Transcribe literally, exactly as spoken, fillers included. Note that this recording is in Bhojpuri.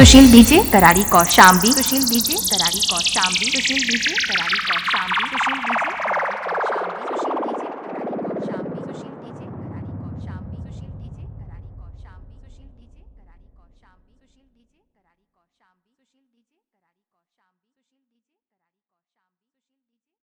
Sushil DJ Karari Kaushambi Sushil DJ Karari Kaushambi Sushil DJ Karari Kaushambi Sushil DJ Sushil DJ Karari Kaushambi Sushil DJ Karari Kaushambi Sushil DJ Karari Kaushambi Sushil DJ Karari Kaushambi Sushil DJ Karari Kaushambi Sushil DJ Karari Kaushambi Sushil DJ